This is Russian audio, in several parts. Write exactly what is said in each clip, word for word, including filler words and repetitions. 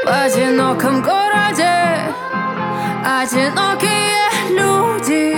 В одиноком городе одинокие люди,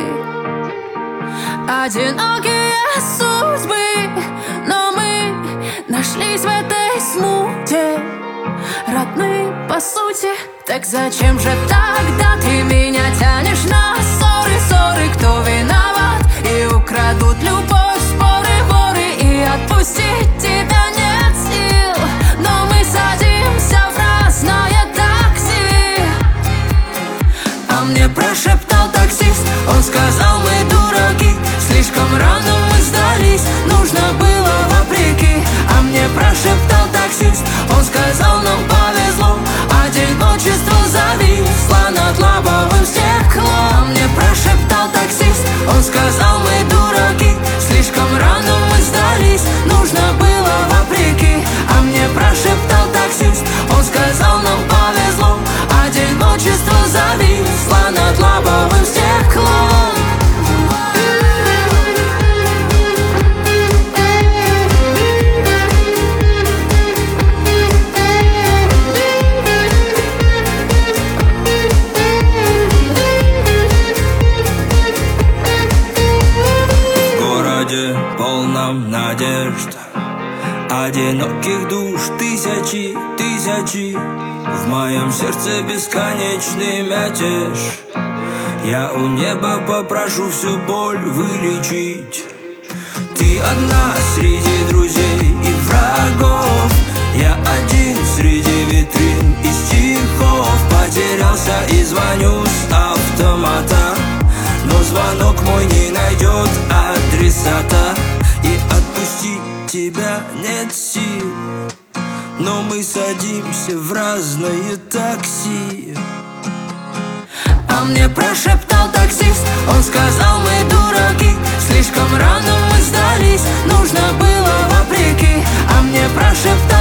одинокие судьбы, но мы нашлись в этой смуте, родные по сути. Так зачем же тогда ты меня тянешь на ссоры, ссоры? Кто виноват? И украдут любовь, споры, воры, и отпустить тебя нет сил. Но мы садимся в разное такси. А мне прошептал таксист, он сказал: мы дураки, слишком рано мы сдались, нужно было вопреки. А мне прошептал таксист, он сказал: нам повезло, одиночество зависло над лобовым стеклом. А мне прошептал таксист, он сказал: мы дураки, слишком рано мы сдались, нужно было вопреки. А мне прошептал таксист, он сказал: нам повезло, одиночество зависло над лобовым стеклом. Полном надежд, одиноких душ тысячи, тысячи. В моем сердце бесконечный мятеж. Я у неба попрошу всю боль вылечить. Ты одна среди друзей и врагов, я один среди витрин и стихов. Потерялся и звоню с автомата, но звонок мой не найдет адресата. И отпустить тебя нет сил, но мы садимся в разное такси. А мне прошептал таксист, он сказал: мы дураки, слишком рано мы сдались, нужно было вопреки. А мне прошептал